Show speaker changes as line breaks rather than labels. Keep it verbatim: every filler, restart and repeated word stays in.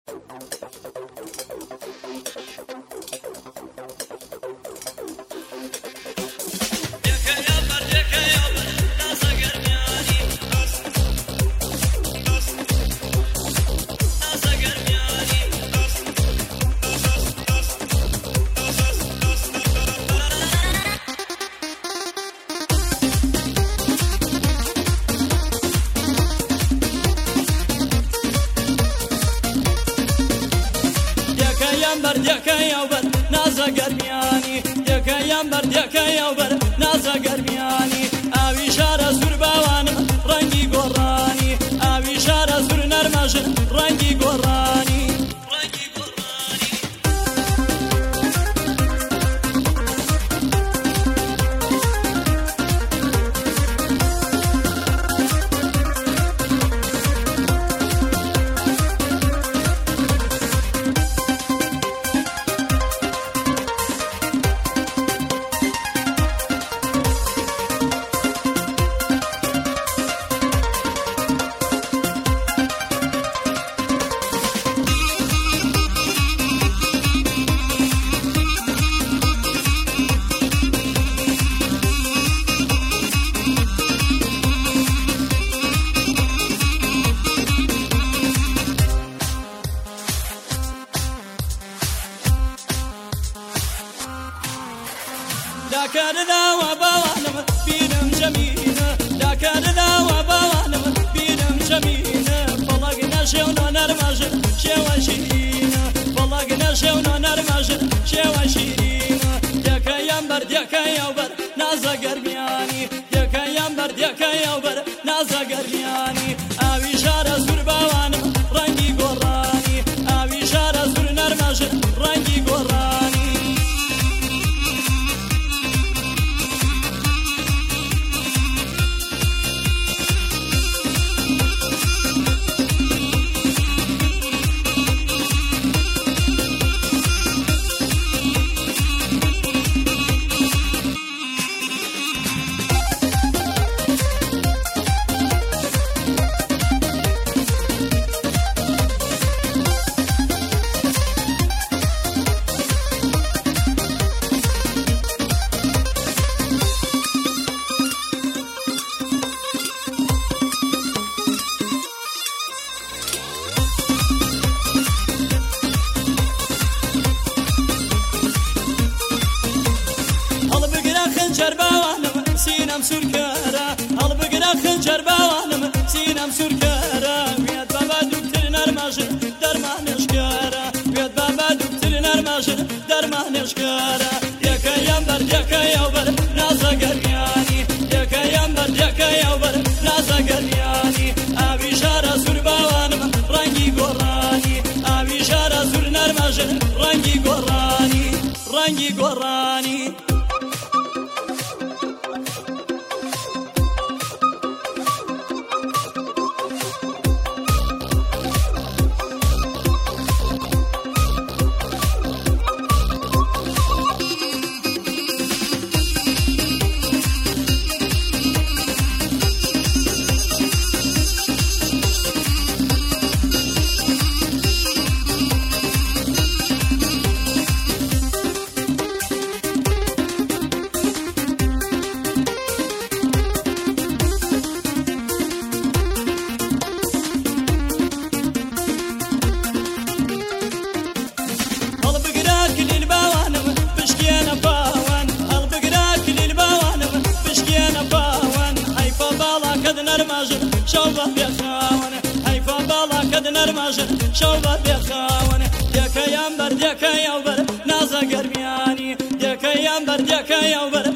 گەرمیانی یەکەیان بەردەکەیەوە بەر نازە گەرمیانی ئاوی شارە سوور باوانم ڕەنگی گۆڕانی ئاوی شارە سوور نەرمەژن ڕەنگی گۆڕانی داکارناوە باوانم بینم جەمینە داکارناوە باوانم بینم جەمینە بەڵەک نەشێونە نەرمەژن شێوە شیرینە بەڵەک نەشێونە نەرمەژن شێوە شیرینە یەکەیان بەردەکەیەوە بەر نازە گەرمیانی یەکەیان بەردەکەیەوە بەر نازە گەرمیانی ئاوی شارە سوور باوانم ڕەنگی گۆڕانی ئاوی شارە سوور نەرمەژن ڕەنگی گۆڕانی خنجر باوانم سینم سورکارا هەڵ بگرە خنجر باوانم سینم سورکارا وێت بابا دوکتر نەرمەژن دەرمانێشکارا وێت بابا دوکتر نەرمەژن دەرمانێشکارا یەکەیان بەردەکەیەوە بەر نازە گەرمیانی یەکەیان بەردەکەیەوە بەر نازە گەرمیانی ئاوی شارە سوور باوانم ڕەنگی گۆڕانی ئاوی شارە سوور نەرمەژن ڕەنگی گۆڕانی ڕەنگی گۆڕانی شوبة بيخاون حيفا بالا كد نرماجن شوبة بيخاون يا كيان بر يا كيان بر نازا قرمياني يا كيان بر يا كيان بر